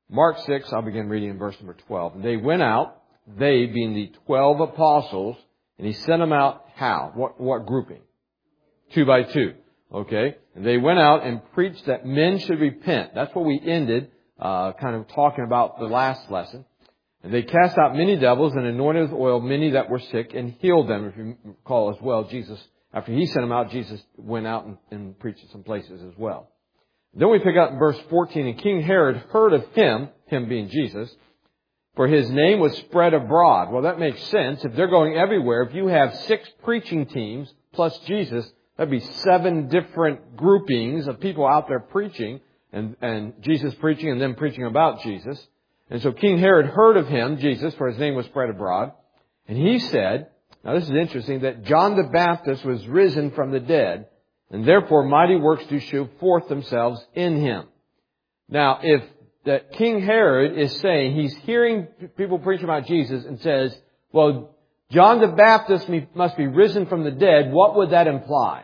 Mark 6, I'll begin reading in verse number 12. And they went out, they being the 12 apostles, and He sent them out how? What grouping? 2 by 2. Okay? And they went out and preached that men should repent. That's what we ended, kind of talking about the last lesson. And they cast out many devils and anointed with oil many that were sick and healed them. If you recall as well, Jesus, after He sent them out, Jesus went out and preached in some places as well. Then we pick up in verse 14, and King Herod heard of him being Jesus, for his name was spread abroad. Well, that makes sense. If they're going everywhere, if you have 6 preaching teams plus Jesus, that'd be 7 different groupings of people out there preaching, and Jesus preaching and them preaching about Jesus. And so King Herod heard of him, Jesus, for his name was spread abroad. And he said, now this is interesting, that John the Baptist was risen from the dead, and therefore mighty works do show forth themselves in him. Now, if that King Herod is saying, he's hearing people preach about Jesus and says, well, John the Baptist must be risen from the dead, what would that imply?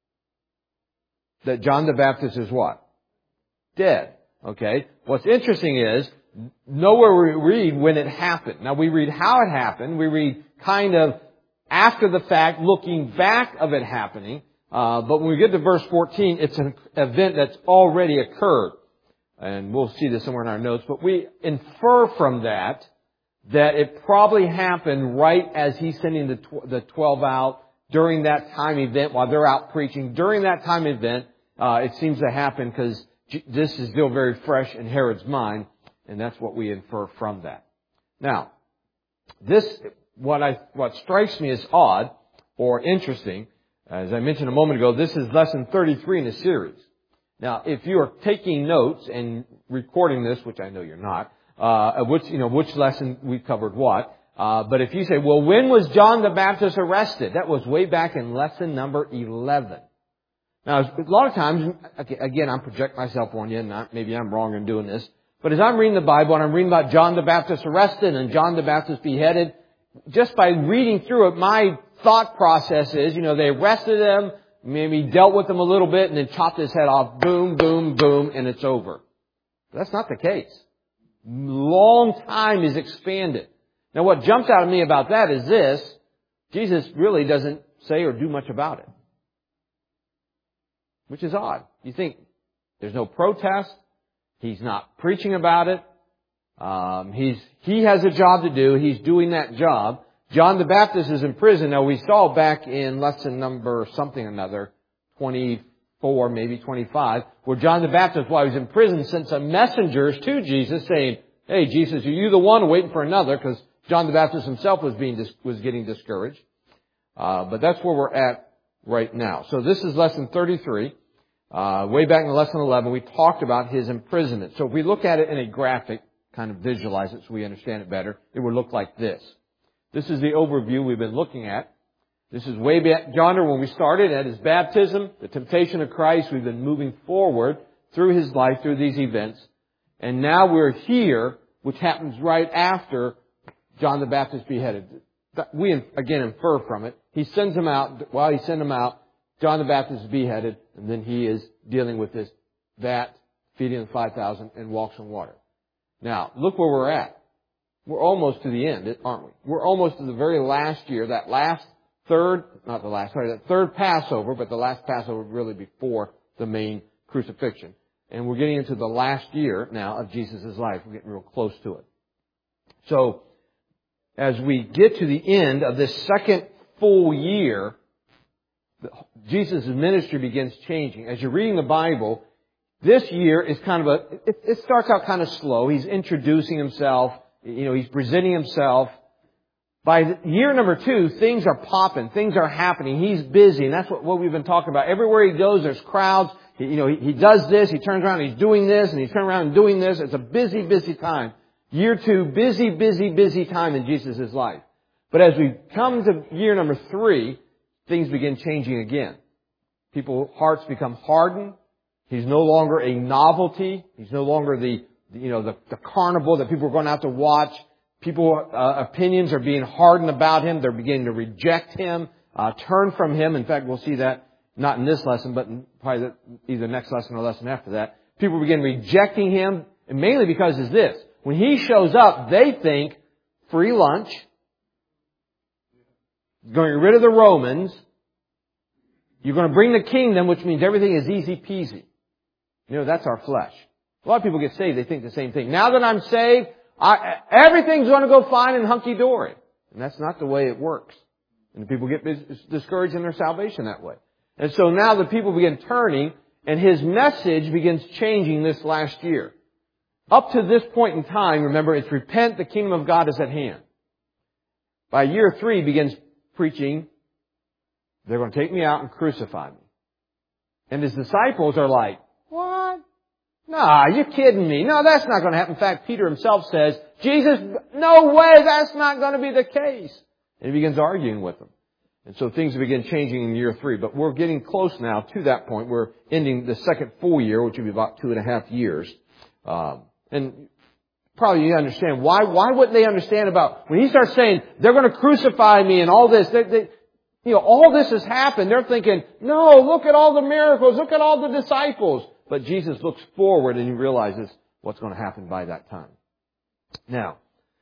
That John the Baptist is what? Dead. Okay? What's interesting is, nowhere we read when it happened. Now we read how it happened. We read kind of after the fact, looking back of it happening. But when we get to verse 14, it's an event that's already occurred. And we'll see this somewhere in our notes. But we infer from that it probably happened right as He's sending the 12 out during that time event while they're out preaching. During that time event, it seems to happen because this is still very fresh in Herod's mind. And that's what we infer from that. Now, what strikes me as odd or interesting, as I mentioned a moment ago, this is lesson 33 in the series. Now, if you are taking notes and recording this, which I know you're not, which lesson we covered what, but if you say, well, when was John the Baptist arrested? That was way back in lesson number 11. Now, a lot of times, again, I'm projecting myself on you, and maybe I'm wrong in doing this, but as I'm reading the Bible and I'm reading about John the Baptist arrested and John the Baptist beheaded, just by reading through it, my thought process is, they arrested him, maybe dealt with him a little bit, and then chopped his head off, boom, boom, boom, and it's over. But that's not the case. Long time is expanded. Now what jumps out at me about that is this: Jesus really doesn't say or do much about it. Which is odd. You think there's no protest. He's not preaching about it. He has a job to do. He's doing that job. John the Baptist is in prison. Now we saw back in lesson number something or another, 24, maybe 25, where John the Baptist, while he was in prison, sent some messengers to Jesus saying, hey, Jesus, are you the one waiting for another? Because John the Baptist himself was getting discouraged. But that's where we're at right now. So this is lesson 33. Way back in lesson 11, we talked about his imprisonment. So if we look at it in a graphic, kind of visualize it so we understand it better, it would look like this. This is the overview we've been looking at. This is way back yonder when we started at his baptism, the temptation of Christ. We've been moving forward through his life, through these events. And now we're here, which happens right after John the Baptist beheaded. We, again, infer from it. He sends him out. While he sends him out, John the Baptist is beheaded, and then he is dealing with that feeding the 5,000 and walks on water. Now, look where we're at. We're almost to the end, aren't we? We're almost to the very last year, that third Passover, but the last Passover really before the main crucifixion. And we're getting into the last year now of Jesus' life. We're getting real close to it. So, as we get to the end of this second full year, Jesus' ministry begins changing. As you're reading the Bible, this year is kind of it starts out kind of slow. He's introducing himself. He's presenting himself. By year number 2, things are popping. Things are happening. He's busy. And that's what we've been talking about. Everywhere he goes, there's crowds. He does this. He turns around and he's doing this. And he's turning around and doing this. It's a busy, busy time. Year 2, busy, busy, busy time in Jesus' life. But as we come to year number 3, things begin changing again. People's hearts become hardened. He's no longer a novelty. He's no longer the carnival that people are going out to watch. Opinions are being hardened about him. They're beginning to reject him, turn from him. In fact, we'll see that not in this lesson, but in probably either next lesson or lesson after that. People begin rejecting him. And mainly because is this. When He shows up, they think free lunch, getting rid of the Romans, you're going to bring the kingdom, which means everything is easy peasy. You know, that's our flesh. A lot of people get saved, they think the same thing. Now that I'm saved, everything's going to go fine and hunky-dory. And that's not the way it works. And people get discouraged in their salvation that way. And so now the people begin turning, and His message begins changing this last year. Up to this point in time, remember, it's repent, the kingdom of God is at hand. By year 3, He begins preaching, they're going to take me out and crucify me. And His disciples are like, what? Nah, you're kidding me. No, that's not going to happen. In fact, Peter himself says, Jesus, no way, that's not going to be the case. And he begins arguing with them. And so things begin changing in year 3. But we're getting close now to that point. We're ending the second full year, which will be about 2.5 years. And probably you understand. Why wouldn't they understand about when He starts saying, they're going to crucify me and all this, all this has happened. They're thinking, no, look at all the miracles, look at all the disciples. But Jesus looks forward and He realizes what's going to happen by that time. Now,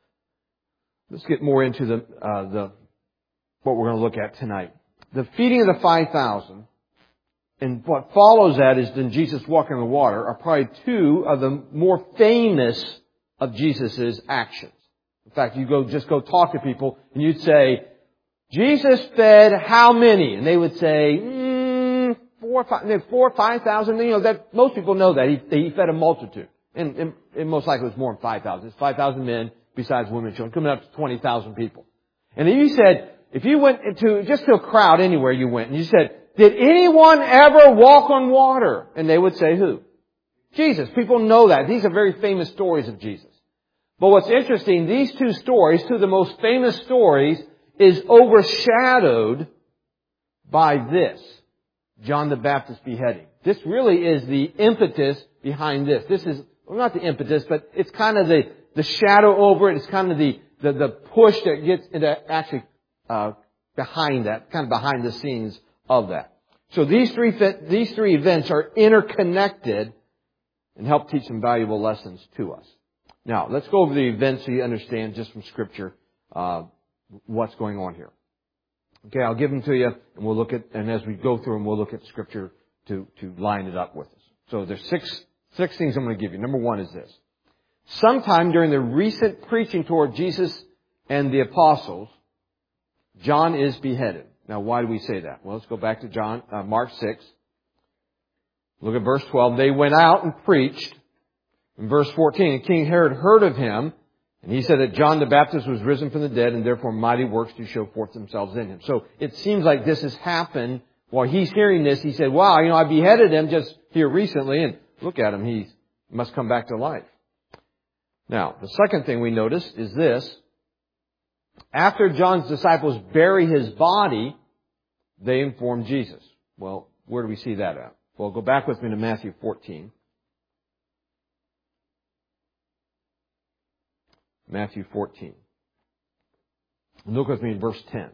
let's get more into what we're going to look at tonight. The feeding of the 5,000 and what follows that is then Jesus walking on the water are probably 2 of the more famous of Jesus' actions. In fact, you just go talk to people and you'd say, Jesus fed how many? And they would say, 4,000 or 5,000. That most people know that he fed a multitude, and most likely it was more than 5,000. It's 5,000 men besides women and children, coming up to 20,000 people. And then you said, if you went to a crowd anywhere you went, and you said, did anyone ever walk on water? And they would say, who? Jesus. People know that. These are very famous stories of Jesus. But what's interesting, these 2 stories, 2 of the most famous stories, is overshadowed by this. John the Baptist beheading. This really is the impetus behind this. This is, well, not the impetus, but it's kind of the shadow over it. It's kind of the push that gets into actually behind that, kind of behind the scenes of that. So these three events are interconnected and help teach some valuable lessons to us. Now, let's go over the events so you understand just from Scripture what's going on here. Okay, I'll give them to you, and as we go through them, we'll look at Scripture to line it up with us. So there's six things I'm going to give you. Number 1 is this. Sometime during the recent preaching toward Jesus and the apostles, John is beheaded. Now, why do we say that? Well, let's go back to Mark 6. Look at verse 12. They went out and preached. In verse 14, and King Herod heard of him, and he said that John the Baptist was risen from the dead, and therefore mighty works do show forth themselves in him. So it seems like this has happened. While he's hearing this, he said, wow, I beheaded him just here recently, and look at him, he must come back to life. Now, the second thing we notice is this. After John's disciples bury his body, they inform Jesus. Well, where do we see that at? Well, go back with me to Matthew 14. Matthew 14. And look with me in verse 10.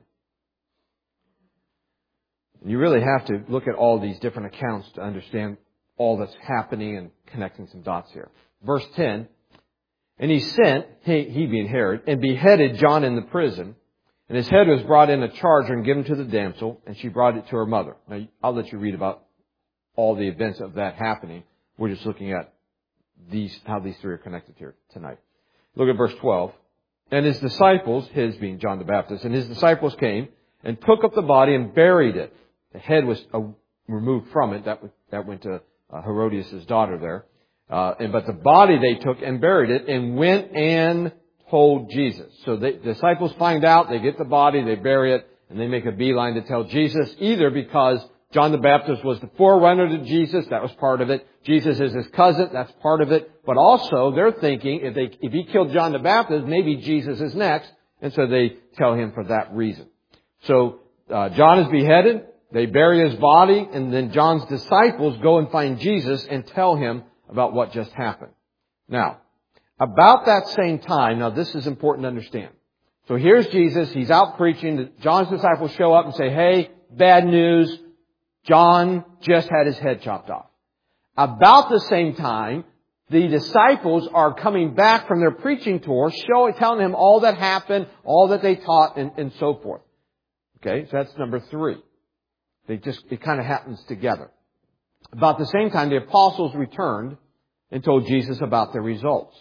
You really have to look at all these different accounts to understand all that's happening and connecting some dots here. Verse 10. And he sent, he being Herod, and beheaded John in the prison. And his head was brought in a charger and given to the damsel, and she brought it to her mother. Now, I'll let you read about all the events of that happening. We're just looking at how these 3 are connected here tonight. Look at verse 12. And his disciples, his being John the Baptist, and his disciples came and took up the body and buried it. The head was removed from it. That went to Herodias' daughter there. But the body they took and buried it and went and told Jesus. So the disciples find out, they get the body, they bury it, and they make a beeline to tell Jesus, either because John the Baptist was the forerunner to Jesus, that was part of it. Jesus is his cousin, that's part of it. But also, they're thinking, if he killed John the Baptist, maybe Jesus is next. And so they tell him for that reason. So, John is beheaded, they bury his body, and then John's disciples go and find Jesus and tell him about what just happened. Now, about that same time, now this is important to understand. So here's Jesus, he's out preaching, John's disciples show up and say, hey, bad news, John just had his head chopped off. About the same time, the disciples are coming back from their preaching tour, telling him all that happened, all that they taught, and so forth. Okay, so that's number 3. It kind of happens together. About the same time, the apostles returned and told Jesus about their results.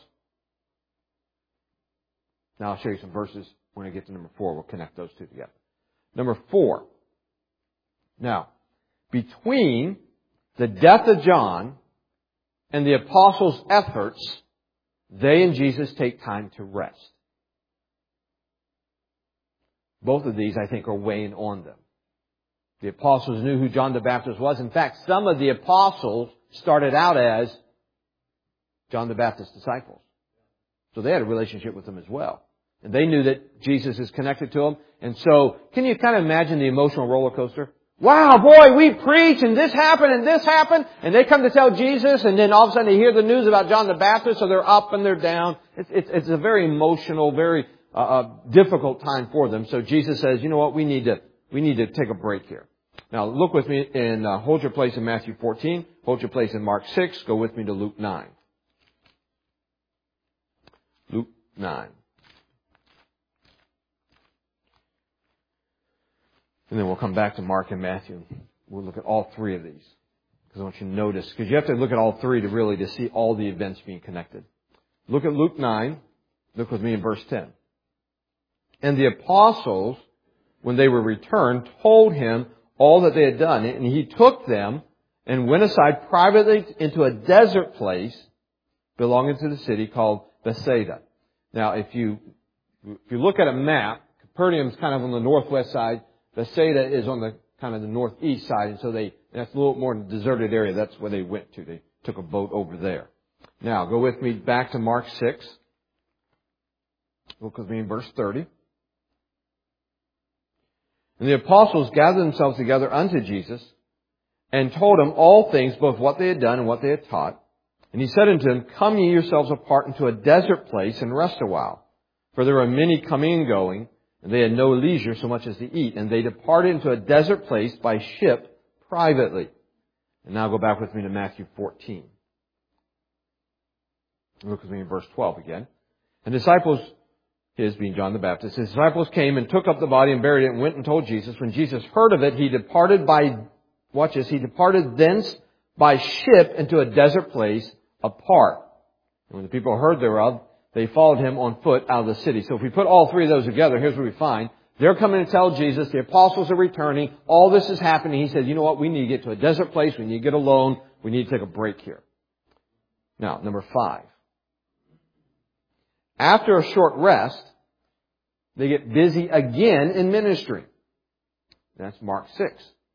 Now I'll show you some verses when I get to number 4. We'll connect those two together. Number 4. Now, between the death of John and the apostles' efforts, they and Jesus take time to rest. Both of these, I think, are weighing on them. The apostles knew who John the Baptist was. In fact, some of the apostles started out as John the Baptist's disciples. So they had a relationship with him as well. And they knew that Jesus is connected to them. And so, can you kind of imagine the emotional roller coaster? Wow, boy, we preach and this happened and this happened. And they come to tell Jesus, and then all of a sudden they hear the news about John the Baptist, so they're up and they're down. It's a very emotional, very difficult time for them. So Jesus says, you know what, we need to take a break here. Now look with me and hold your place in Matthew 14. Hold your place in Mark 6. Go with me to Luke 9. Luke 9. And then we'll come back to Mark and Matthew. We'll look at all 3 of these. Because I want you to notice, because you have to look at all 3 to see all the events being connected. Look at Luke 9. Look with me in verse 10. And the apostles, when they were returned, told him all that they had done. And he took them and went aside privately into a desert place belonging to the city called Bethsaida. Now, if you look at a map, Capernaum's kind of on the northwest side. Bethsaida is on the kind of the northeast side, and so that's a little more in the deserted area. That's where they went to. They took a boat over there. Now, go with me back to Mark 6. Look with me in verse 30. And the apostles gathered themselves together unto Jesus and told him all things, both what they had done and what they had taught. And he said unto them, Come ye yourselves apart into a desert place and rest a while. For there were many coming and going, and they had no leisure so much as to eat. And they departed into a desert place by ship privately. And now go back with me to Matthew 14. Look with me in verse 12 again. And disciples, his being John the Baptist, his disciples came and took up the body and buried it and went and told Jesus. When Jesus heard of it, he departed he departed thence by ship into a desert place apart. And when the people heard thereof, they followed him on foot out of the city. So if we put all 3 of those together, here's what we find. They're coming to tell Jesus, the apostles are returning, all this is happening. He says, you know what, we need to get to a desert place, we need to get alone, we need to take a break here. Now, number 5. After a short rest, they get busy again in ministry. That's Mark 6.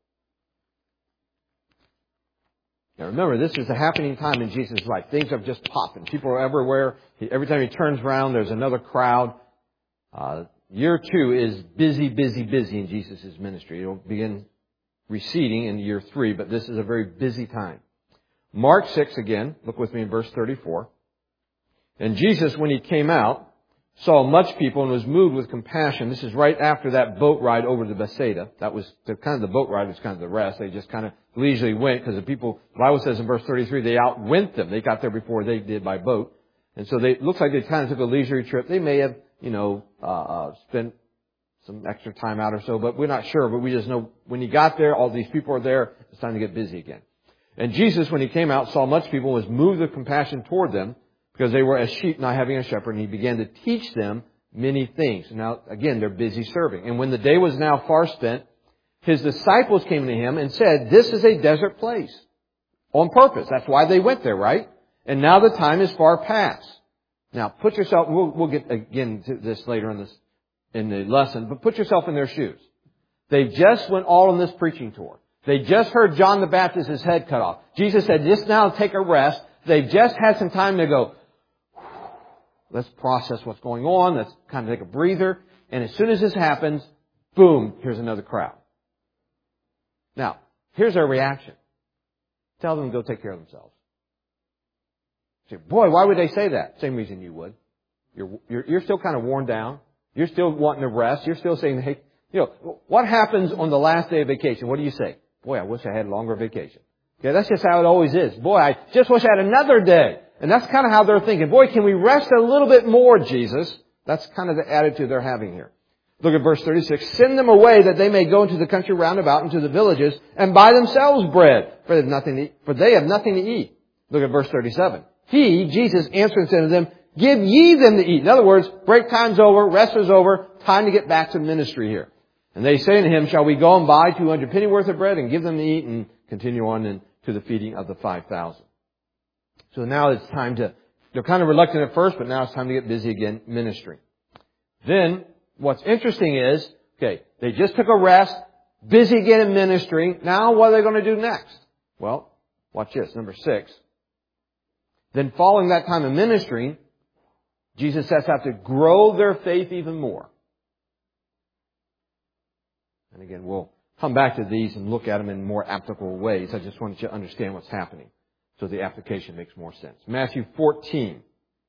Now remember, this is a happening time in Jesus' life. Things are just popping. People are everywhere. Every time he turns around, there's another crowd. Year 2 is busy in Jesus' ministry. It'll begin receding in year 3, but this is a very busy time. Mark 6 again. Look with me in verse 34. And Jesus, when he came out, saw much people and was moved with compassion. This is right after that boat ride over to Bethsaida. That was the boat ride was kind of the rest. They just kind of leisurely went because the Bible says in verse 33, they outwent them. They got there before they did by boat. And so it looks like they kind of took a leisurely trip. They may have, spent some extra time out or so, but we're not sure. But we just know when he got there, all these people are there. It's time to get busy again. And Jesus, when he came out, saw much people and was moved with compassion toward them, because they were as sheep not having a shepherd, and he began to teach them many things. Now, again, they're busy serving. And when the day was now far spent, his disciples came to him and said, This is a desert place. On purpose. That's why they went there, right? And now the time is far past. Now, put yourself, we'll get again to this later in the lesson, but put yourself in their shoes. They just went all on this preaching tour. They just heard John the Baptist's head cut off. Jesus said, just now take a rest. They've just had some time to go, let's process what's going on. Let's kind of take a breather. And as soon as this happens, boom, here's another crowd. Now, here's our reaction. Tell them to go take care of themselves. You say, boy, why would they say that? Same reason you would. You're still kind of worn down. You're still wanting to rest. You're still saying, hey, what happens on the last day of vacation? What do you say? Boy, I wish I had a longer vacation. Okay, that's just how it always is. Boy, I just wish I had another day. And that's kind of how they're thinking. Boy, can we rest a little bit more, Jesus? That's kind of the attitude they're having here. Look at verse 36. Send them away that they may go into the country round about, into the villages, and buy themselves bread, for they have nothing to eat. Look at verse 37. He, Jesus, answered and said to them, give ye them to eat. In other words, break time's over, rest is over, time to get back to ministry here. And they say to him, shall we go and buy 200 pennyworth of bread and give them to eat, and continue on to the feeding of the 5,000. So now it's time they're kind of reluctant at first, but now it's time to get busy again ministering. Then, what's interesting is, they just took a rest, busy again in ministering. Now what are they going to do next? Well, watch this, number 6. Then following that time of ministering, Jesus sets out to grow their faith even more. And again, we'll come back to these and look at them in more applicable ways. I just want you to understand what's happening so the application makes more sense. Matthew 14.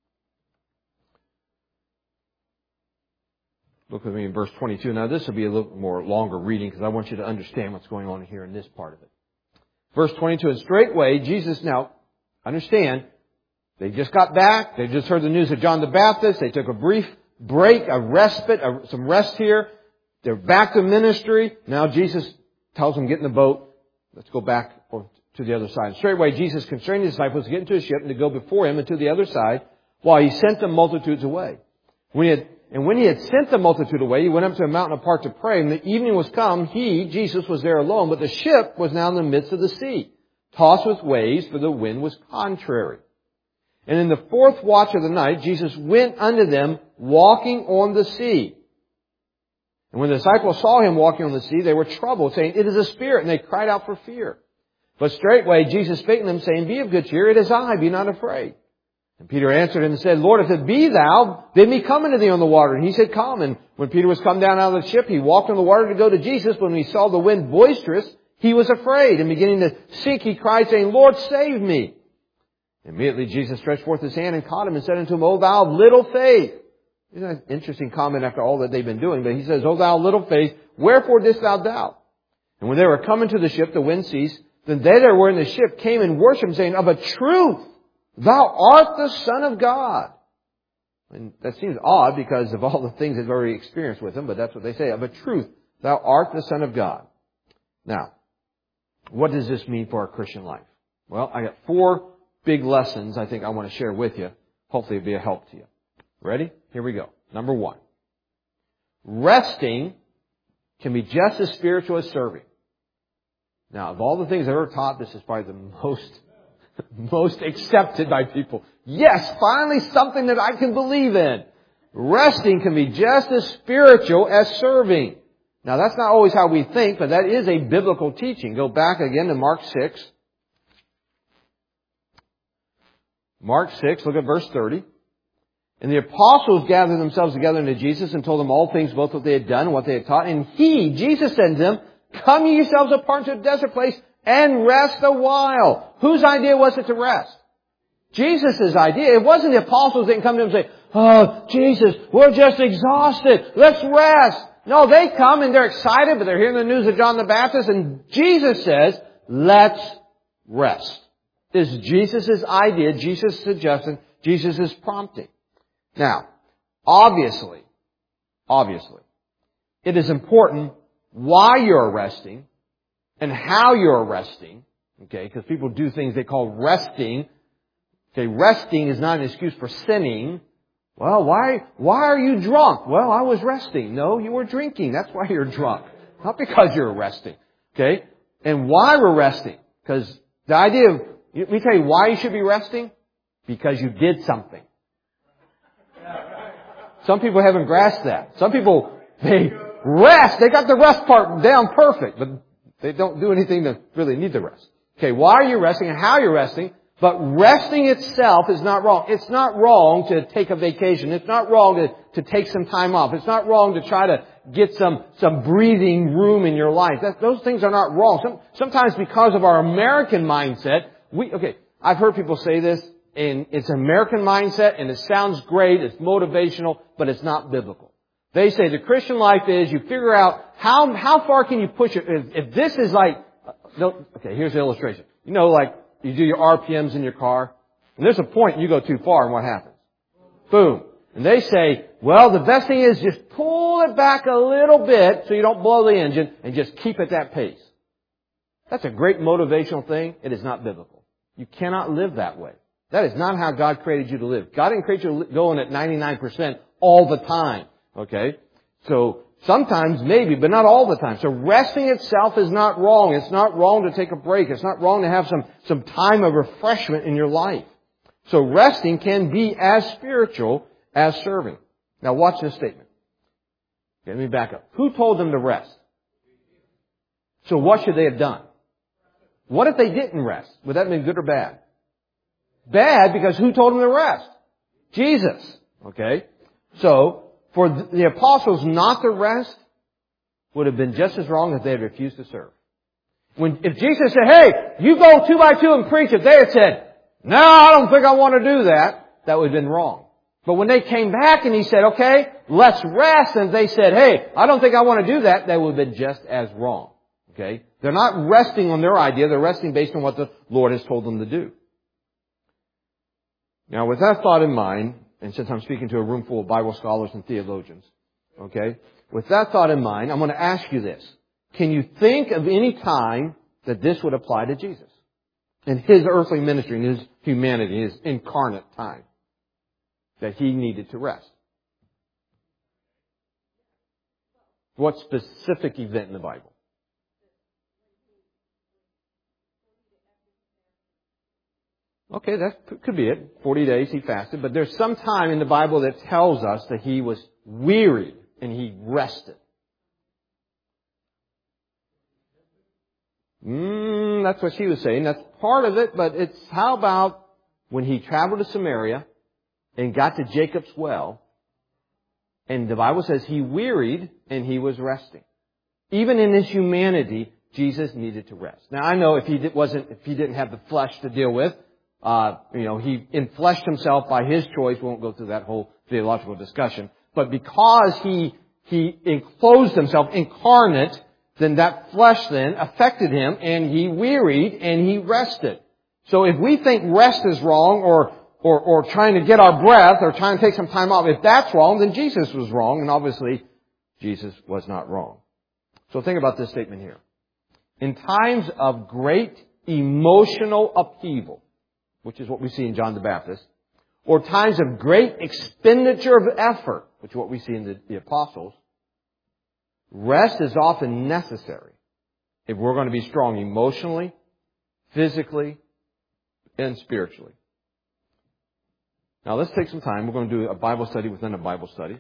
Look with me in verse 22. Now this will be a little more longer reading because I want you to understand what's going on here in this part of it. Verse 22, and straightway Jesus, now understand, they just got back. They just heard the news of John the Baptist. They took a brief break, a respite, some rest here. They're back to ministry. Now Jesus tells them, get in the boat. Let's go back to the other side. And straightway Jesus constrained his disciples to get into a ship and to go before him and to the other side while he sent the multitudes away. When he had sent the multitude away, he went up to a mountain apart to pray. And the evening was come. Jesus, was there alone, but the ship was now in the midst of the sea, tossed with waves, for the wind was contrary. And in the fourth watch of the night, Jesus went unto them, walking on the sea. And when the disciples saw him walking on the sea, they were troubled, saying, it is a spirit, and they cried out for fear. But straightway Jesus spake to them, saying, be of good cheer, it is I, be not afraid. And Peter answered him and said, Lord, if it be thou, bid me come unto thee on the water. And he said, come. And when Peter was come down out of the ship, he walked on the water to go to Jesus. When he saw the wind boisterous, he was afraid. And beginning to sink, he cried, saying, Lord, save me. Immediately Jesus stretched forth his hand and caught him and said unto him, O thou of little faith. Isn't that an interesting comment after all that they've been doing? But he says, O thou of little faith, wherefore didst thou doubt? And when they were come into the ship, the wind ceased. Then they that were in the ship came and worshipped him, saying, of a truth, thou art the Son of God. And that seems odd because of all the things they've already experienced with him, but that's what they say. Of a truth, thou art the Son of God. Now, what does this mean for our Christian life? Well, I got 4 big lessons I think I want to share with you. Hopefully it'll be a help to you. Ready? Here we go. Number 1. Resting can be just as spiritual as serving. Now, of all the things I've ever taught, this is probably the most accepted by people. Yes, finally something that I can believe in. Resting can be just as spiritual as serving. Now, that's not always how we think, but that is a biblical teaching. Go back again to Mark 6. Mark 6, look at verse 30. And the apostles gathered themselves together unto Jesus and told him all things, both what they had done and what they had taught. And Jesus said to them, come ye yourselves apart to a desert place and rest a while. Whose idea was it to rest? Jesus' idea. It wasn't the apostles that didn't come to him and say, oh, Jesus, we're just exhausted. Let's rest. No, they come and they're excited, but they're hearing the news of John the Baptist. And Jesus says, let's rest. This is Jesus' idea, Jesus' suggestion, Jesus' prompting. Now, obviously, it is important why you're resting and how you're resting. Okay, because people do things they call resting. Okay, resting is not an excuse for sinning. Well, why are you drunk? Well, I was resting. No, you were drinking. That's why you're drunk. Not because you're resting. Okay? And why we're resting? Because the idea of, let me tell you why you should be resting. Because you did something. Some people haven't grasped that. Some people, they rest. They got the rest part down perfect, but they don't do anything to really need the rest. Okay, why are you resting and how you're resting? But resting itself is not wrong. It's not wrong to take a vacation. It's not wrong to take some time off. It's not wrong to try to get some breathing room in your life. Those things are not wrong. Sometimes because of our American mindset, I've heard people say this, and it's an American mindset, and it sounds great, it's motivational, but it's not biblical. They say the Christian life is you figure out how far can you push it. If this is like, here's the illustration. You know, like you do your RPMs in your car. And there's a point you go too far and what happens? Boom. And they say, well, the best thing is just pull it back a little bit so you don't blow the engine and just keep at that pace. That's a great motivational thing. It is not biblical. You cannot live that way. That is not how God created you to live. God didn't create you going at 99% all the time. Okay? So sometimes maybe, but not all the time. So resting itself is not wrong. It's not wrong to take a break. It's not wrong to have some time of refreshment in your life. So resting can be as spiritual as serving. Now watch this statement. Okay, let me back up. Who told them to rest? So what should they have done? What if they didn't rest? Would that have been good or bad? Bad, because who told them to rest? Jesus. Okay? So, for the apostles not to rest would have been just as wrong if they had refused to serve. If Jesus said, hey, you go 2 by 2 and preach, if they had said, no, I don't think I want to do that, that would have been wrong. But when they came back and he said, okay, let's rest, and they said, hey, I don't think I want to do that, that would have been just as wrong. Okay? They're not resting on their idea, they're resting based on what the Lord has told them to do. Now, with that thought in mind, and since I'm speaking to a room full of Bible scholars and theologians, okay, with that thought in mind, I'm going to ask you this. Can you think of any time that this would apply to Jesus? In His earthly ministry, in His humanity, His incarnate time, that He needed to rest? What specific event in the Bible? Okay, that could be it. 40 days He fasted. But there's some time in the Bible that tells us that He was wearied and He rested. That's what she was saying. That's part of it, but it's how about when He traveled to Samaria and got to Jacob's well, and the Bible says He wearied and He was resting. Even in His humanity, Jesus needed to rest. Now I know if He didn't have the flesh to deal with, He enfleshed Himself by His choice. We won't go through that whole theological discussion. But because He enclosed Himself incarnate, then that flesh then affected Him and He wearied and He rested. So if we think rest is wrong or trying to get our breath or trying to take some time off, if that's wrong, then Jesus was wrong, and obviously Jesus was not wrong. So think about this statement here. In times of great emotional upheaval, which is what we see in John the Baptist, or times of great expenditure of effort, which is what we see in the apostles, rest is often necessary if we're going to be strong emotionally, physically, and spiritually. Now let's take some time. We're going to do a Bible study within a Bible study.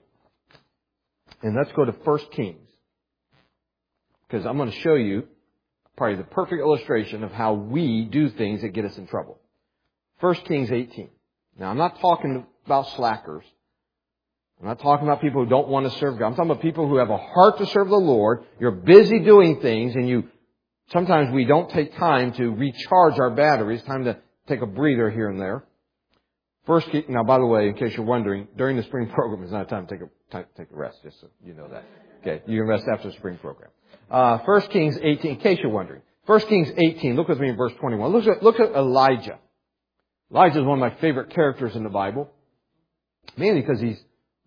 And let's go to 1 Kings. Because I'm going to show you probably the perfect illustration of how we do things that get us in trouble. 1 Kings 18. Now I'm not talking about slackers. I'm not talking about people who don't want to serve God. I'm talking about people who have a heart to serve the Lord. You're busy doing things and sometimes we don't take time to recharge our batteries. Time to take a breather here and there. Now, by the way, in case you're wondering, during the spring program is not a time to take a rest, just so you know that. Okay, you can rest after the spring program. 1 Kings 18, in case you're wondering. 1 Kings 18, look with me in verse 21. Look at Elijah. Elijah is one of my favorite characters in the Bible. Mainly because he's,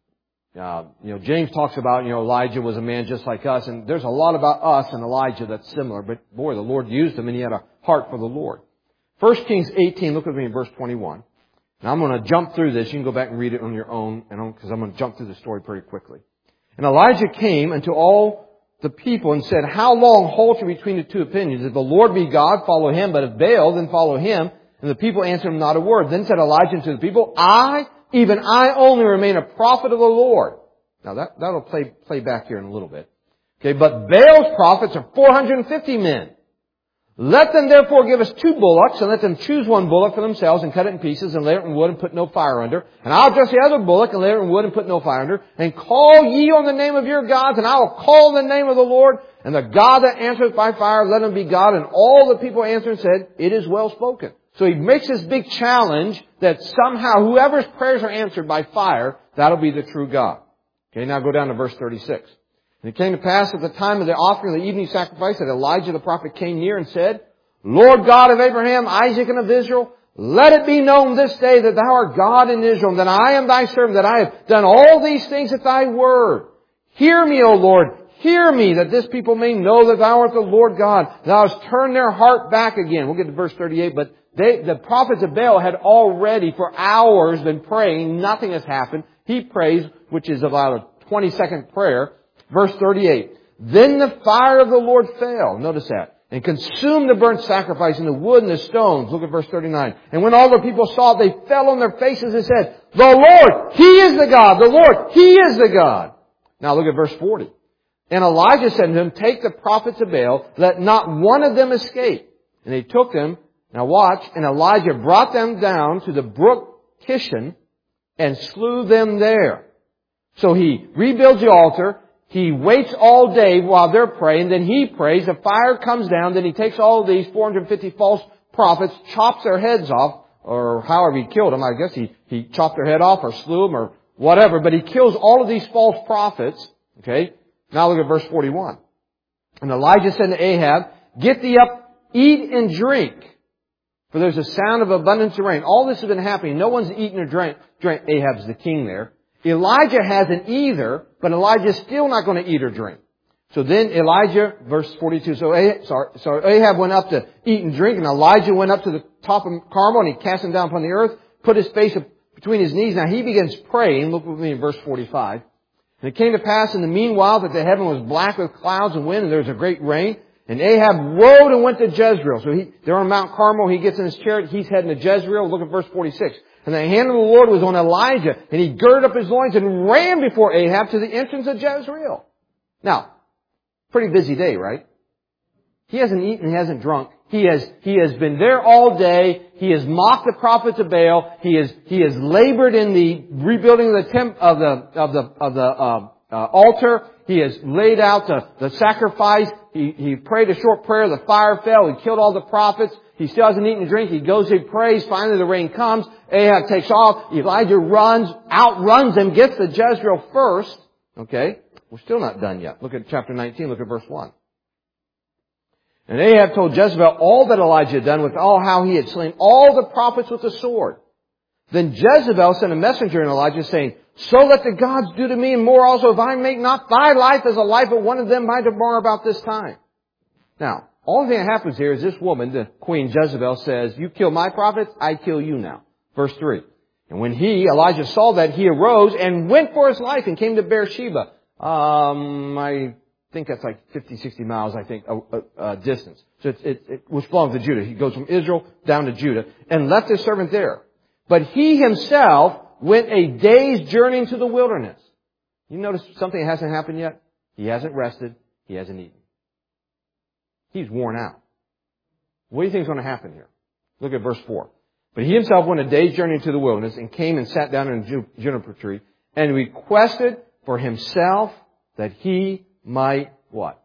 James talks about, Elijah was a man just like us, and there's a lot about us and Elijah that's similar, but boy, the Lord used him and he had a heart for the Lord. 1 Kings 18, look with me in verse 21. Now I'm going to jump through this. You can go back and read it on your own, because I'm going to jump through the story pretty quickly. And Elijah came unto all the people and said, how long halt you between the two opinions? If the Lord be God, follow Him, but if Baal, then follow him. And the people answered him not a word. Then said Elijah unto the people, even I only remain a prophet of the Lord. Now that'll play back here in a little bit. Okay, but Baal's prophets are 450 men. Let them therefore give us 2 bullocks, and let them choose 1 bullock for themselves, and cut it in pieces, and lay it in wood, and put no fire under. And I'll dress the other bullock, and lay it in wood, and put no fire under. And call ye on the name of your gods, and I will call on the name of the Lord. And the God that answereth by fire, let him be God. And all the people answered and said, it is well spoken. So he makes this big challenge that somehow whoever's prayers are answered by fire, that'll be the true God. Okay, now go down to verse 36. And it came to pass at the time of the offering of the evening sacrifice that Elijah the prophet came near and said, Lord God of Abraham, Isaac, and of Israel, Let it be known this day that thou art God in Israel, and that I am thy servant, that I have done all these things at thy word. Hear me, O Lord, hear me, that this people may know that thou art the Lord God. Thou hast turned their heart back again. We'll get to verse 38, but the prophets of Baal had already for hours been praying. Nothing has happened. He prays, which is about a 20-second prayer. Verse 38. Then the fire of the Lord fell. Notice that. And consumed the burnt sacrifice and the wood and the stones. Look at verse 39. And when all the people saw it, they fell on their faces and said, the Lord, He is the God. The Lord, He is the God. Now look at verse 40. And Elijah said to him, take the prophets of Baal, let not one of them escape. And they took them. Now watch. And Elijah brought them down to the brook Kishon and slew them there. So he rebuilds the altar. He waits all day while they're praying. Then he prays. The fire comes down. Then he takes all of these 450 false prophets, chops their heads off, or however he killed them. I guess he chopped their head off or slew them or whatever. But he kills all of these false prophets. Okay. Now look at verse 41. And Elijah said to Ahab, get thee up, eat and drink. For there's a sound of abundance of rain. All this has been happening. No one's eaten or drank. Ahab's the king there. Elijah hasn't either, but Elijah's still not going to eat or drink. So then Elijah, verse 42, so Ahab went up to eat and drink, and Elijah went up to the top of Carmel, and he cast him down upon the earth, put his face between his knees. Now he begins praying. Look with me in verse 45. And it came to pass in the meanwhile that the heaven was black with clouds and wind, and there was a great rain. And Ahab rode and went to Jezreel. So they're on Mount Carmel. He gets in his chariot. He's heading to Jezreel. Look at verse 46. And the hand of the Lord was on Elijah, and he girded up his loins and ran before Ahab to the entrance of Jezreel. Now, pretty busy day, right? He hasn't eaten, he hasn't drunk. He has been there all day. He has mocked the prophets of Baal. He has labored in the rebuilding of the altar. He has laid out the sacrifice. He prayed a short prayer. The fire fell. He killed all the prophets. He still hasn't eaten and drink. He goes, he prays. Finally, the rain comes. Ahab takes off. Elijah outruns him, gets to Jezreel first. Okay. We're still not done yet. Look at chapter 19. Look at verse 1. And Ahab told Jezebel all that Elijah had done, with all how he had slain all the prophets with the sword. Then Jezebel sent a messenger in Elijah, saying, so let the gods do to me and more also, if I make not thy life as a life of one of them by tomorrow about this time. Now, all thing that happens here is this woman, the queen Jezebel, says, you kill my prophets, I kill you now. Verse 3. And when Elijah saw that, he arose and went for his life and came to Beersheba. I think that's like 50, 60 miles, distance. So it was belongs to Judah. He goes from Israel down to Judah and left his servant there. But he himself went a day's journey into the wilderness. You notice something that hasn't happened yet? He hasn't rested. He hasn't eaten. He's worn out. What do you think is going to happen here? Look at verse 4. But he himself went a day's journey into the wilderness and came and sat down in a juniper tree and requested for himself that he might what?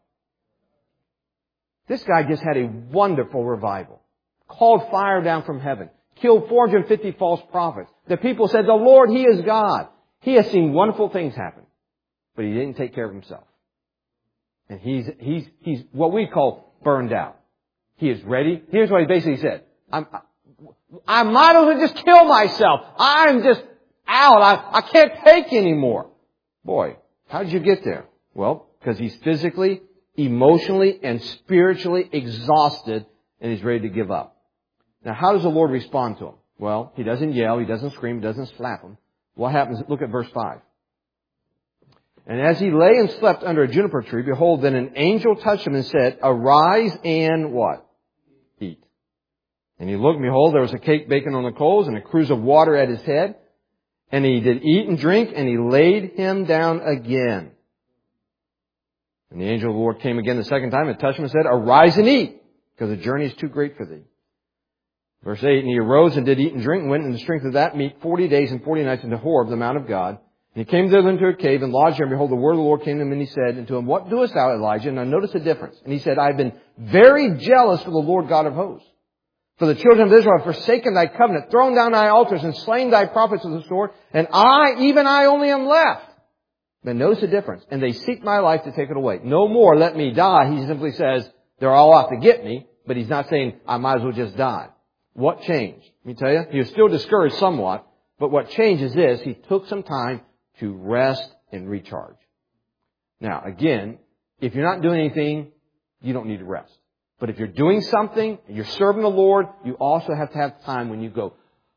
This guy just had a wonderful revival. Called fire down from heaven. Killed 450 false prophets. The people said, the Lord, He is God. He has seen wonderful things happen. But he didn't take care of himself. And he's what we call burned out. He is ready. Here's what he basically said. I might as well just kill myself. I'm just out. I can't take anymore. Boy, how did you get there? Well, because he's physically, emotionally, and spiritually exhausted, and he's ready to give up. Now, how does the Lord respond to him? Well, He doesn't yell, He doesn't scream, He doesn't slap him. What happens? Look at verse 5. And as he lay and slept under a juniper tree, behold, then an angel touched him and said, arise and what? Eat. And he looked, and behold, there was a cake baking on the coals and a cruse of water at his head. And he did eat and drink, and he laid him down again. And the angel of the Lord came again the second time and touched him and said, arise and eat, because the journey is too great for thee. Verse 8, and he arose and did eat and drink, and went in the strength of that meat 40 days and 40 nights into Horeb, the Mount of God. And he came thither into a cave and lodged there, and behold, the word of the Lord came to him, and he said unto him, what doest thou, Elijah? And now notice the difference. And he said, I have been very jealous for the Lord God of hosts. For the children of Israel have forsaken thy covenant, thrown down thy altars, and slain thy prophets with the sword, and even I only am left. But notice the difference. And they seek my life to take it away. No more let me die. He simply says, they're all out to get me, but he's not saying I might as well just die. What changed? Let me tell you, he was still discouraged somewhat, but what changed is this: he took some time to rest and recharge. Now, again, if you're not doing anything, you don't need to rest. But if you're doing something and you're serving the Lord, you also have to have time when you go,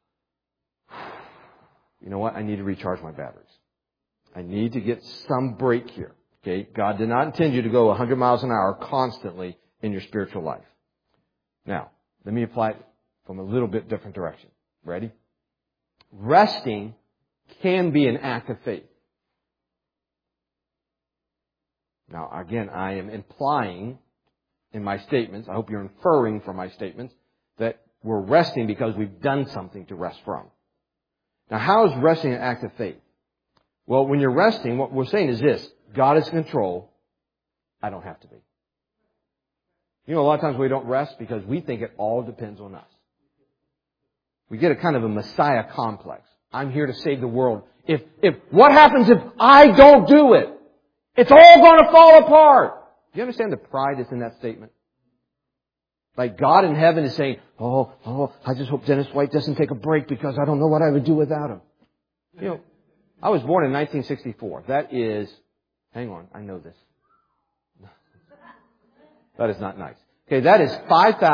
you know what? I need to recharge my batteries. I need to get some break here. Okay? God did not intend you to go 100 miles an hour constantly in your spiritual life. Now, let me apply it from a little bit different direction. Ready? Resting can be an act of faith. Now, again, I am implying in my statements, I hope you're inferring from my statements, that we're resting because we've done something to rest from. Now, how is resting an act of faith? Well, when you're resting, what we're saying is this: God is in control. I don't have to be. You know, a lot of times we don't rest because we think it all depends on us. We get a kind of a Messiah complex. I'm here to save the world. What happens if I don't do it? It's all going to fall apart. Do you understand the pride that's in that statement? Like God in heaven is saying, I just hope Dennis White doesn't take a break because I don't know what I would do without him. You know, I was born in 1964. That is, hang on, I know this. That is not nice. Okay, that is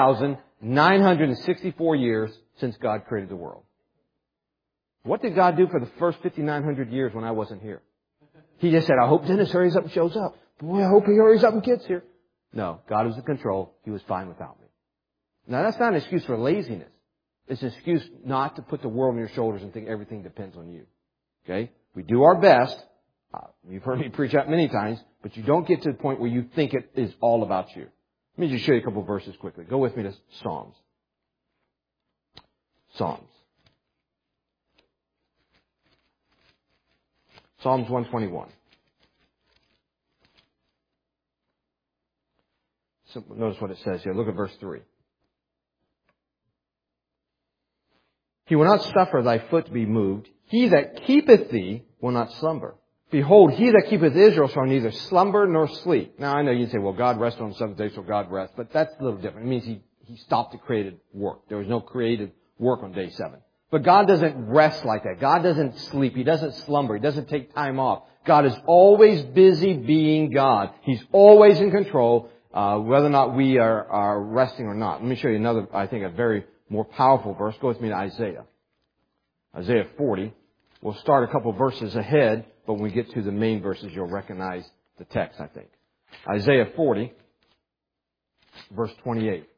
5,964 years since God created the world. What did God do for the first 5,900 years when I wasn't here? He just said, I hope Dennis hurries up and shows up. Boy, I hope he hurries up and gets here. No, God was in control. He was fine without me. Now, that's not an excuse for laziness. It's an excuse not to put the world on your shoulders and think everything depends on you. Okay? We do our best. You've heard me preach that many times, but you don't get to the point where you think it is all about you. Let me just show you a couple of verses quickly. Go with me to Psalms. Psalms 121. So notice what it says here. Look at verse 3. He will not suffer thy foot to be moved. He that keepeth thee will not slumber. Behold, he that keepeth Israel shall neither slumber nor sleep. Now, I know you'd say, well, God rested on the seventh day, so God rests. But that's a little different. It means he stopped the created work. There was no creative work on day 7. But God doesn't rest like that. God doesn't sleep. He doesn't slumber. He doesn't take time off. God is always busy being God. He's always in control, whether or not we are resting or not. Let me show you another, I think, a very more powerful verse. Go with me to Isaiah. Isaiah 40. We'll start a couple verses ahead, but when we get to the main verses, you'll recognize the text, I think. Isaiah 40, verse 28.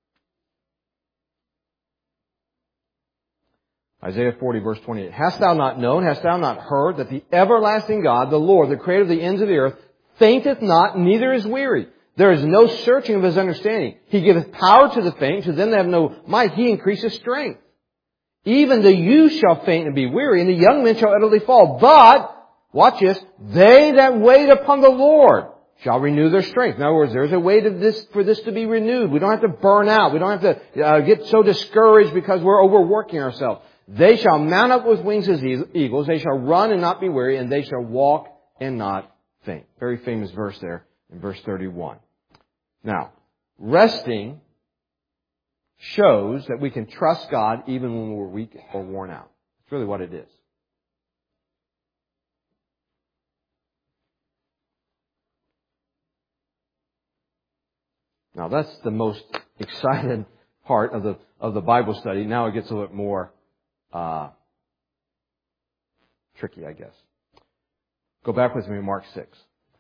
Isaiah 40, verse 28. Hast thou not known, hast thou not heard, that the everlasting God, the Lord, the creator of the ends of the earth, fainteth not, neither is weary. There is no searching of his understanding. He giveth power to the faint, to them that have no might. He increaseth strength. Even the youth shall faint and be weary, and the young men shall utterly fall. But, watch this, they that wait upon the Lord shall renew their strength. In other words, there's a way for this to be renewed. We don't have to burn out. We don't have to get so discouraged because we're overworking ourselves. They shall mount up with wings as eagles. They shall run and not be weary, and they shall walk and not faint. Very famous verse there in verse 31. Now, resting shows that we can trust God even when we're weak or worn out. That's really what it is. Now, that's the most exciting part of the Bible study. Now it gets a little bit more tricky, I guess. Go back with me to Mark 6.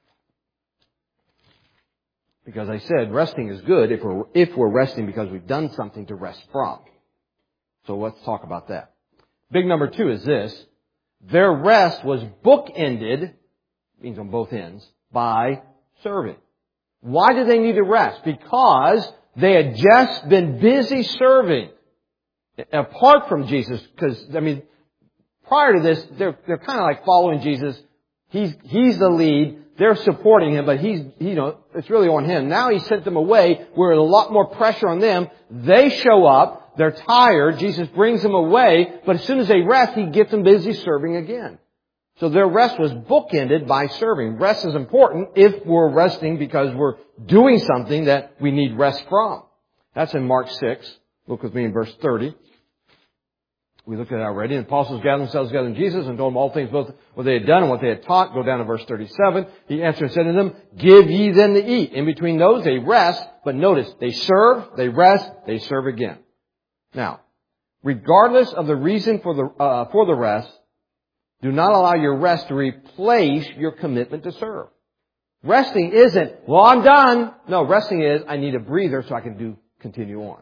Because I said resting is good if we're resting because we've done something to rest from. So let's talk about that. Big number 2 is this. Their rest was bookended, means on both ends, by serving. Why did they need to rest? Because they had just been busy serving. Apart from Jesus, because, prior to this, they're kind of like following Jesus. He's the lead. They're supporting him, but it's really on him. Now he sent them away. We're a lot more pressure on them. They show up. They're tired. Jesus brings them away. But as soon as they rest, he gets them busy serving again. So their rest was bookended by serving. Rest is important if we're resting because we're doing something that we need rest from. That's in Mark 6, Look with me in verse 30. We looked at it already. And the apostles gathered themselves together in Jesus and told them all things, both what they had done and what they had taught. Go down to verse 37. He answered and said to them, give ye then to eat. In between those, they rest. But notice, they serve, they rest, they serve again. Now, regardless of the reason for the rest, do not allow your rest to replace your commitment to serve. Resting isn't, well, I'm done. No, resting is, I need a breather so I can continue on.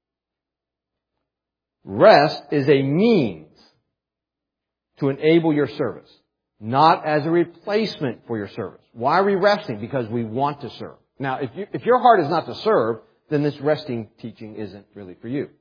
Rest is a means to enable your service, not as a replacement for your service. Why are we resting? Because we want to serve. Now, if your heart is not to serve, then this resting teaching isn't really for you.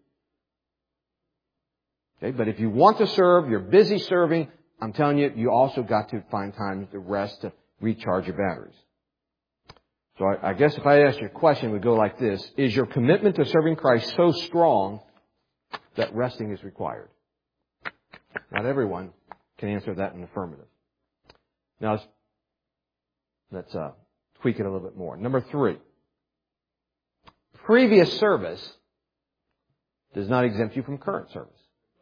Okay, but if you want to serve, you're busy serving, I'm telling you, you also got to find time to rest to recharge your batteries. So I guess if I ask you a question, it would go like this. Is your commitment to serving Christ so strong that resting is required? Not everyone can answer that in the affirmative. Now, let's tweak it a little bit more. Number 3. Previous service does not exempt you from current service.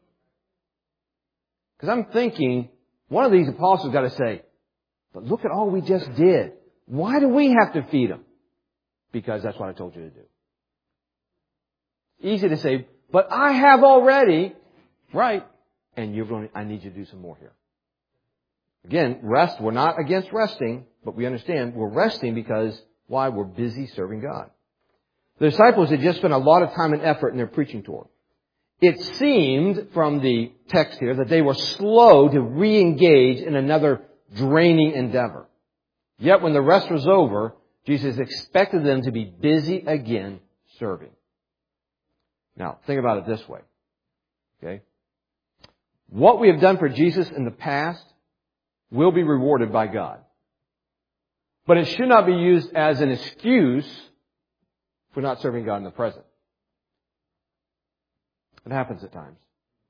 Because I'm thinking, one of these apostles got to say, but look at all we just did. Why do we have to feed them? Because that's what I told you to do. Easy to say, but I have already. Right. And I need you to do some more here. Again, rest, we're not against resting, but we understand we're resting because, why? We're busy serving God. The disciples had just spent a lot of time and effort in their preaching tour. It seemed from the text here that they were slow to re-engage in another draining endeavor. Yet when the rest was over, Jesus expected them to be busy again serving. Now, think about it this way. Okay? What we have done for Jesus in the past will be rewarded by God. But it should not be used as an excuse for not serving God in the present. It happens at times.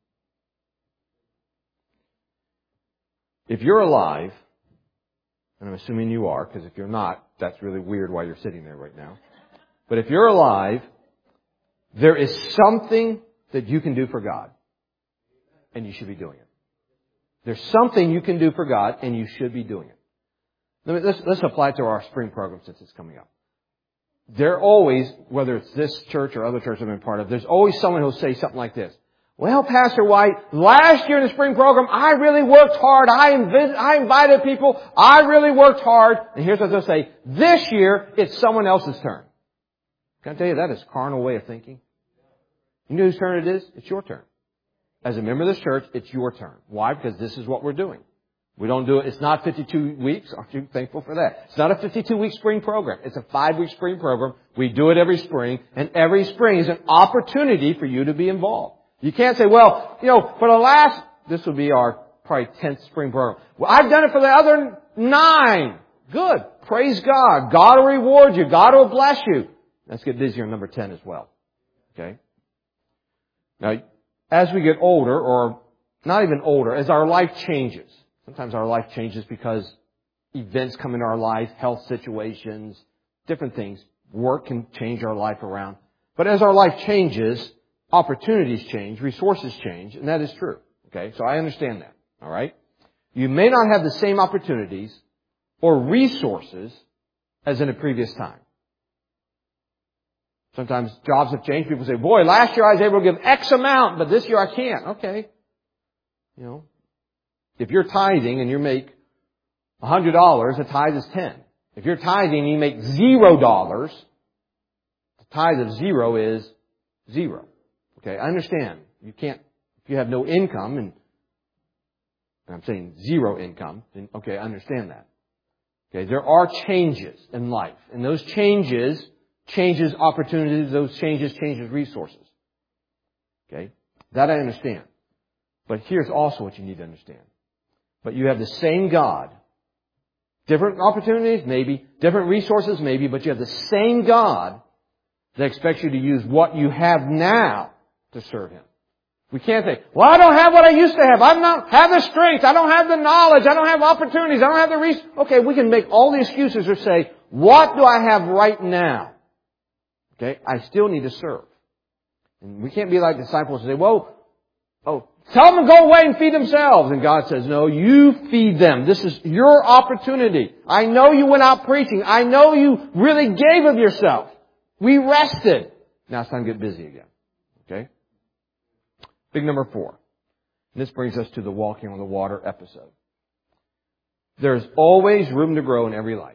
If you're alive, and I'm assuming you are, because if you're not, that's really weird why you're sitting there right now. But if you're alive, there is something that you can do for God, and you should be doing it. There's something you can do for God, and you should be doing it. Let's apply it to our spring program since it's coming up. There always, whether it's this church or other churches I've been part of, there's always someone who'll say something like this. Well, Pastor White, last year in the spring program, I really worked hard. I invited people. I really worked hard. And here's what they'll say. This year, it's someone else's turn. Can I tell you, that is a carnal way of thinking? You know whose turn it is? It's your turn. As a member of this church, it's your turn. Why? Because this is what we're doing. We don't do it. It's not 52 weeks. Aren't you thankful for that? It's not a 52-week spring program. It's a 5-week spring program. We do it every spring. And every spring is an opportunity for you to be involved. You can't say, well, for the last, this would be our probably 10th spring program. Well, I've done it for the other 9. Good. Praise God. God will reward you. God will bless you. Let's get busy on number 10 as well. Okay? Now, as we get older, or not even older, as our life changes, sometimes our life changes because events come into our life, health situations, different things. Work can change our life around. But as our life changes, opportunities change, resources change, and that is true. Okay? So I understand that. All right? You may not have the same opportunities or resources as in a previous time. Sometimes jobs have changed. People say, boy, last year I was able to give X amount, but this year I can't. Okay. If you're tithing and you make $100, a tithe is 10. If you're tithing and you make $0, the tithe of 0 is 0. Okay, I understand. You can't, if you have no income, and I'm saying 0 income, then okay, I understand that. Okay, there are changes in life, and those changes opportunities, those changes resources. Okay, that I understand. But here's also what you need to understand. But you have the same God. Different opportunities, maybe. Different resources, maybe. But you have the same God that expects you to use what you have now to serve Him. We can't say, well, I don't have what I used to have. I don't have the strength. I don't have the knowledge. I don't have opportunities. I don't have the resources. Okay, we can make all the excuses or say, what do I have right now? Okay, I still need to serve. And we can't be like disciples and say, tell them to go away and feed themselves. And God says, no, you feed them. This is your opportunity. I know you went out preaching. I know you really gave of yourself. We rested. Now it's time to get busy again. Okay? Big number 4. And this brings us to the walking on the water episode. There's always room to grow in every life.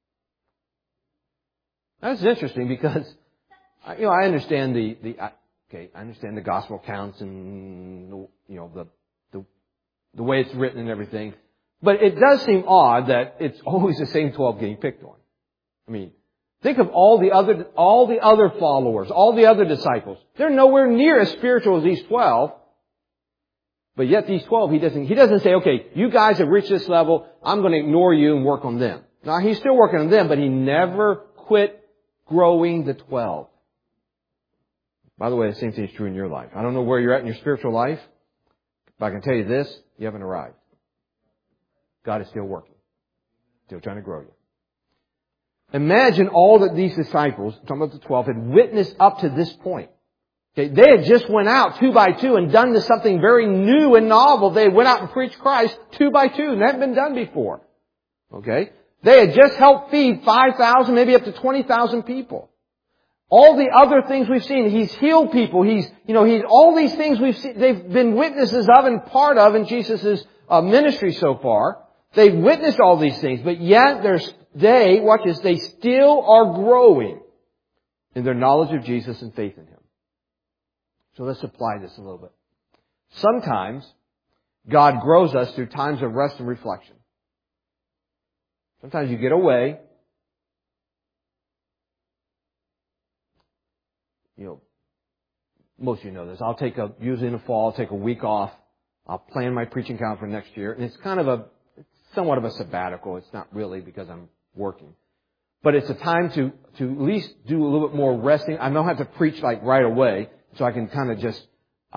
That's interesting because, I understand I understand the gospel accounts and, the way it's written and everything. But it does seem odd that it's always the same 12 getting picked on. I mean, think of all the other followers, all the other disciples. They're nowhere near as spiritual as these 12. But yet these 12, he doesn't say, okay, you guys have reached this level, I'm going to ignore you and work on them. Now, he's still working on them, but he never quit growing the 12. By the way, the same thing is true in your life. I don't know where you're at in your spiritual life, but I can tell you this, you haven't arrived. God is still working. Still trying to grow you. Imagine all that these disciples, talking about the 12, had witnessed up to this point. Okay, they had just went out 2 by 2 and done something very new and novel. They went out and preached Christ 2 by 2, and that hadn't been done before. Okay? They had just helped feed 5,000, maybe up to 20,000 people. All the other things we've seen, He's healed people. He's all these things we've seen, they've been witnesses of and part of in Jesus' ministry so far. They've witnessed all these things, but yet they still are growing in their knowledge of Jesus and faith in Him. So let's apply this a little bit. Sometimes God grows us through times of rest and reflection. Sometimes you get away. Most of you know this. Usually in the fall, I'll take a week off. I'll plan my preaching calendar for next year. And it's it's somewhat of a sabbatical. It's not really because I'm working. But it's a time to at least do a little bit more resting. I don't have to preach right away. So I can kind of just,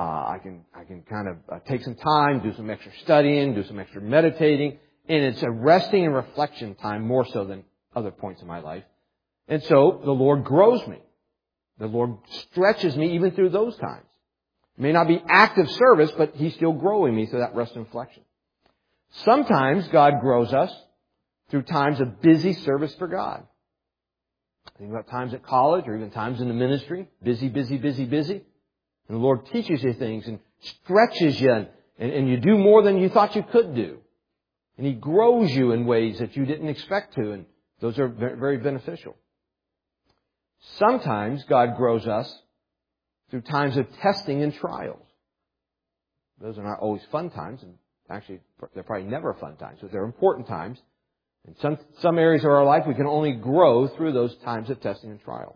take some time, do some extra studying, do some extra meditating. And it's a resting and reflection time more so than other points in my life. And so the Lord grows me. The Lord stretches me even through those times. It may not be active service, but He's still growing me through that rest and reflection. Sometimes God grows us through times of busy service for God. Think about times at college or even times in the ministry. Busy, busy, busy, busy. And the Lord teaches you things and stretches you and you do more than you thought you could do. And He grows you in ways that you didn't expect to, and those are very beneficial. Sometimes God grows us through times of testing and trials. Those are not always fun times, and actually they're probably never fun times, but they're important times. In some areas of our life, we can only grow through those times of testing and trial.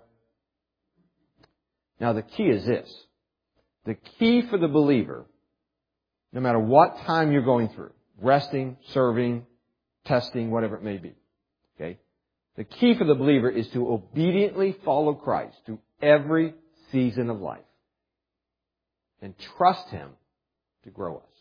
Now, the key is this. The key for the believer, no matter what time you're going through, resting, serving, testing, whatever it may be, okay? The key for the believer is to obediently follow Christ through every season of life and trust Him to grow us.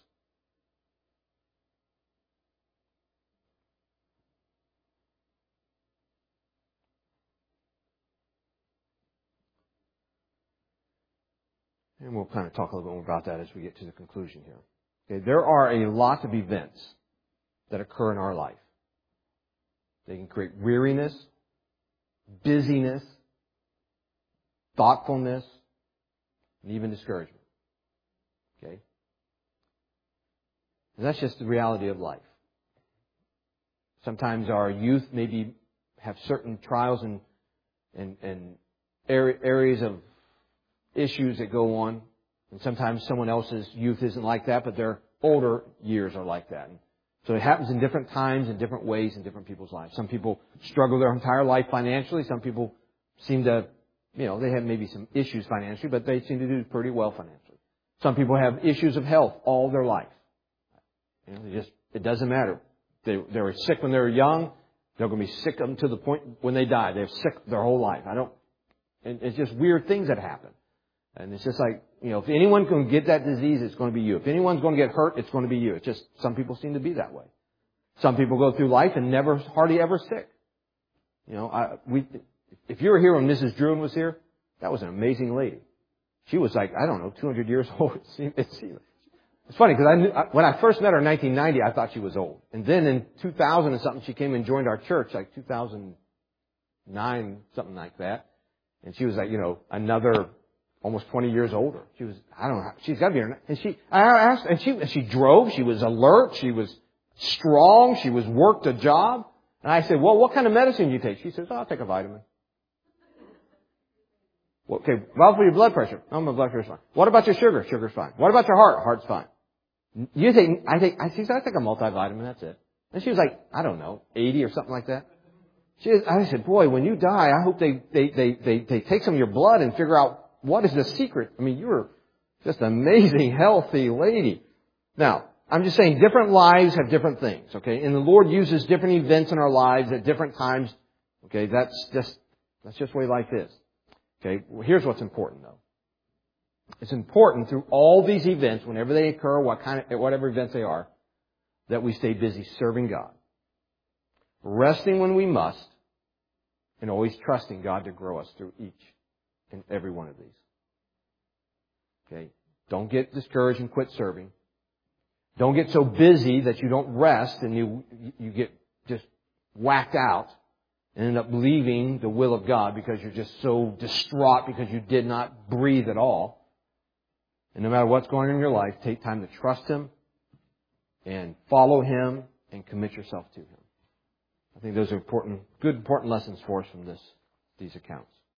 And we'll kind of talk a little bit more about that as we get to the conclusion here. Okay, there are a lot of events that occur in our life. They can create weariness, busyness, thoughtfulness, and even discouragement. Okay? And that's just the reality of life. Sometimes our youth maybe have certain trials and areas of issues that go on. And sometimes someone else's youth isn't like that, but their older years are like that. And so it happens in different times, in different ways, in different people's lives. Some people struggle their entire life financially. Some people seem to, they have maybe some issues financially, but they seem to do pretty well financially. Some people have issues of health all their life. It doesn't matter. They were sick when they were young. They're going to be sick to the point when they die. They're sick their whole life. And it's just weird things that happen. And it's just like, if anyone can get that disease, it's going to be you. If anyone's going to get hurt, it's going to be you. It's just, some people seem to be that way. Some people go through life and hardly ever sick. If you were here when Mrs. Druin was here, that was an amazing lady. She was like, I don't know, 200 years old. It's funny because when I first met her in 1990, I thought she was old. And then in 2000 and something, she came and joined our church, like 2009, something like that. And she was like, another almost 20 years older. She was, I don't know, she's got to be, and I asked, and she drove, she was alert, she was strong, she worked a job. And I said, well, what kind of medicine do you take? She says, I'll take a vitamin. Well, okay, well, for your blood pressure. No, my blood pressure's fine. What about your sugar? Sugar's fine. What about your heart? Heart's fine. She said, I take a multivitamin, that's it. And she was like, I don't know, 80 or something like that. I said, boy, when you die, I hope they take some of your blood and figure out what is the secret. I mean, you're just an amazing, healthy lady. Now, I'm just saying different lives have different things, okay? And the Lord uses different events in our lives at different times. Okay, that's just the way life is. Okay, well, here's what's important though. It's important through all these events, whenever they occur, whatever events they are, that we stay busy serving God. Resting when we must, and always trusting God to grow us through each and every one of these. Okay? Don't get discouraged and quit serving. Don't get so busy that you don't rest and you get just whacked out and end up leaving the will of God because you're just so distraught because you did not breathe at all. And no matter what's going on in your life, take time to trust Him and follow Him and commit yourself to Him. I think those are important lessons for us from these accounts.